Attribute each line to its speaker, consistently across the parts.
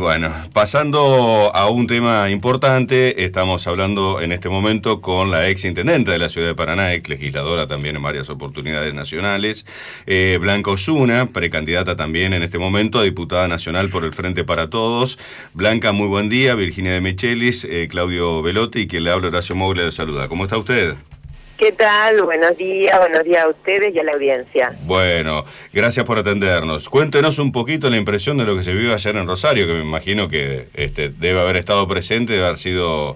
Speaker 1: bueno, pasando a un tema importante, estamos hablando en este momento con la ex intendente de la ciudad de Paraná, ex legisladora también en varias oportunidades nacionales, Blanca Osuna, precandidata también en este momento a diputada nacional por el Frente para Todos. Blanca, muy buen día. Virginia de Michelis, Claudio Velotti y quien le habla, Horacio Moglia, le saluda. ¿Cómo está usted?
Speaker 2: ¿Qué tal? Buenos días a ustedes y a la audiencia.
Speaker 1: Bueno, gracias por atendernos. Cuéntenos un poquito la impresión de lo que se vivió ayer en Rosario, que me imagino que debe haber estado presente, debe haber sido,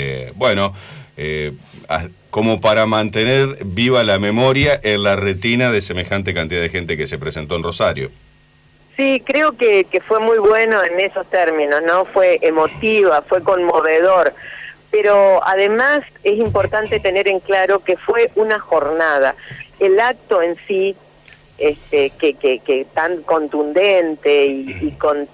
Speaker 1: como para mantener viva la memoria en la retina de semejante cantidad de gente que se presentó en Rosario.
Speaker 2: Sí, creo que fue muy bueno en esos términos, ¿no? Fue emotiva, fue conmovedor. Pero además es importante tener en claro que fue una jornada. El acto en sí, que tan contundente y con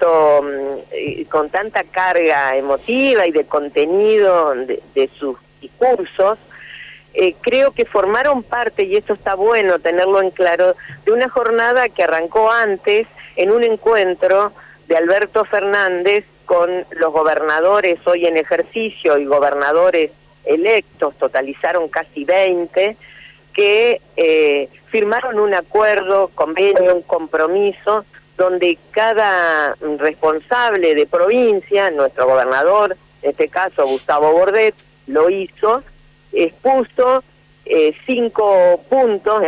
Speaker 2: tanta carga emotiva y de contenido de sus discursos, creo que formaron parte, y esto está bueno tenerlo en claro, de una jornada que arrancó antes en un encuentro de Alberto Fernández con los gobernadores hoy en ejercicio y gobernadores electos, totalizaron casi 20, que firmaron un acuerdo, convenio, un compromiso, donde cada responsable de provincia, nuestro gobernador, en este caso Gustavo Bordet, lo hizo, expuso 5 puntos.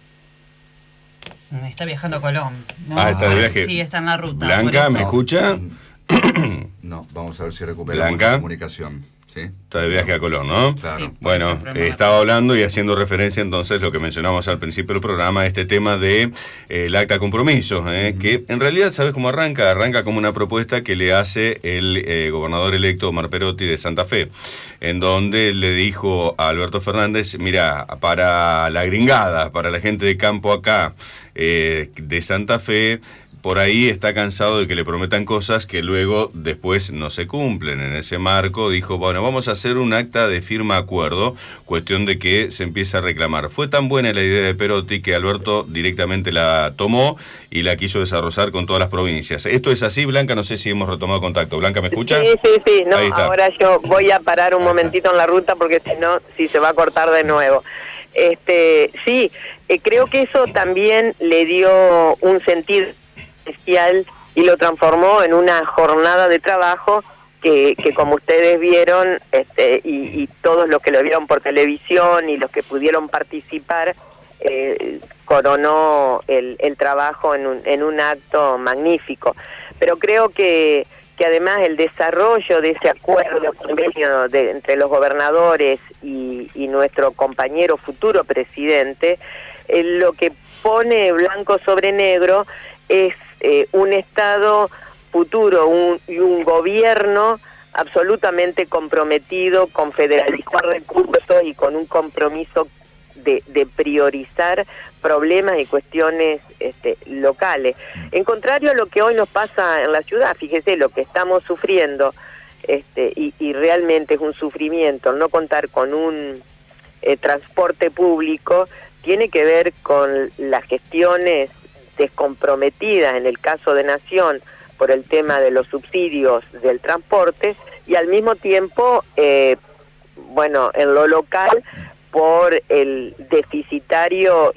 Speaker 3: Está viajando a Colón, ¿no?
Speaker 1: Está de viaje.
Speaker 3: Sí, está en la ruta.
Speaker 1: Blanca, ¿me escucha?
Speaker 4: No, vamos a ver si recuperamos
Speaker 1: Blanca.
Speaker 4: la comunicación. ¿Sí?
Speaker 1: Está de viaje a Colón, ¿no?
Speaker 4: Claro.
Speaker 3: Sí.
Speaker 1: Bueno, estaba hablando y haciendo referencia entonces lo que mencionamos al principio del programa, este tema de el acta de compromiso, que en realidad, ¿sabes cómo arranca? Arranca como una propuesta que le hace el gobernador electo Omar Perotti de Santa Fe, en donde le dijo a Alberto Fernández, mira, para la gringada, para la gente de campo acá, de Santa Fe, por ahí está cansado de que le prometan cosas que luego después no se cumplen. En ese marco dijo, bueno, vamos a hacer un acta de firma acuerdo, cuestión de que se empiece a reclamar. Fue tan buena la idea de Perotti que Alberto directamente la tomó y la quiso desarrollar con todas las provincias. ¿Esto es así, Blanca? No sé si hemos retomado contacto. ¿Blanca me escucha?
Speaker 2: Sí, no, ahora yo voy a parar un momentito en la ruta porque si no, si se va a cortar de nuevo. Creo que eso también le dio un sentido especial y lo transformó en una jornada de trabajo que como ustedes vieron, y todos los que lo vieron por televisión y los que pudieron participar, coronó el trabajo en un acto magnífico. Pero creo que además el desarrollo de ese acuerdo, convenio entre los gobernadores y nuestro compañero futuro presidente, lo que pone blanco sobre negro es un Estado futuro y un gobierno absolutamente comprometido con federalizar recursos y con un compromiso de priorizar problemas y cuestiones locales. En contrario a lo que hoy nos pasa en la ciudad, fíjese lo que estamos sufriendo, y realmente es un sufrimiento no contar con un transporte público, tiene que ver con las gestiones descomprometidas en el caso de Nación por el tema de los subsidios del transporte y al mismo tiempo, en lo local por el deficitario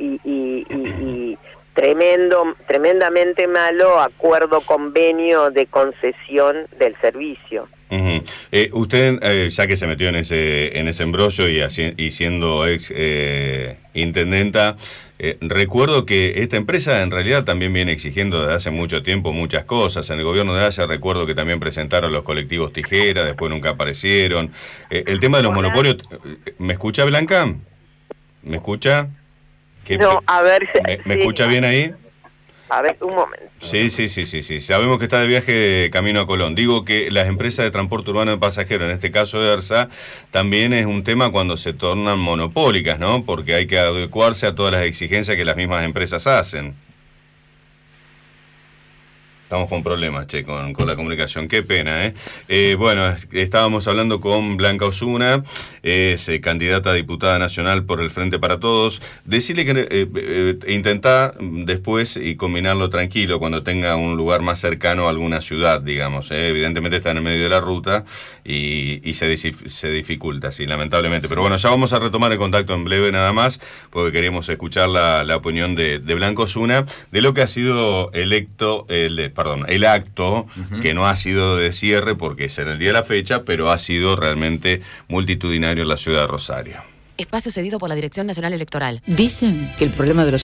Speaker 2: y tremendamente malo acuerdo convenio de concesión del servicio.
Speaker 1: Uh-huh. Usted, ya que se metió en ese embrollo y siendo ex intendenta, recuerdo que esta empresa en realidad también viene exigiendo desde hace mucho tiempo muchas cosas. En el gobierno de Haya recuerdo que también presentaron los colectivos Tijera, después nunca aparecieron. El tema de los monopolios, ¿me escucha, Blanca? ¿Me escucha?
Speaker 2: No, a ver...
Speaker 1: ¿Me escucha bien ahí?
Speaker 2: A ver, un momento.
Speaker 1: Sí. Sabemos que está de viaje camino a Colón. Digo que las empresas de transporte urbano de pasajeros, en este caso ERSA, también es un tema cuando se tornan monopólicas, ¿no? Porque hay que adecuarse a todas las exigencias que las mismas empresas hacen. Estamos con problemas, con la comunicación. Qué pena, bueno, estábamos hablando con Blanca Osuna, es candidata a diputada nacional por el Frente para Todos. Decirle que intentá después y combinarlo tranquilo cuando tenga un lugar más cercano a alguna ciudad, digamos. Evidentemente está en el medio de la ruta y se dificulta, sí, lamentablemente. Pero bueno, ya vamos a retomar el contacto en breve nada más, porque queríamos escuchar la opinión de Blanca Osuna de lo que ha sido el acto, que no ha sido de cierre porque es en el día de la fecha, pero ha sido realmente multitudinario en la ciudad de Rosario.
Speaker 5: Espacio cedido por la Dirección Nacional Electoral.
Speaker 6: Dicen que el problema de los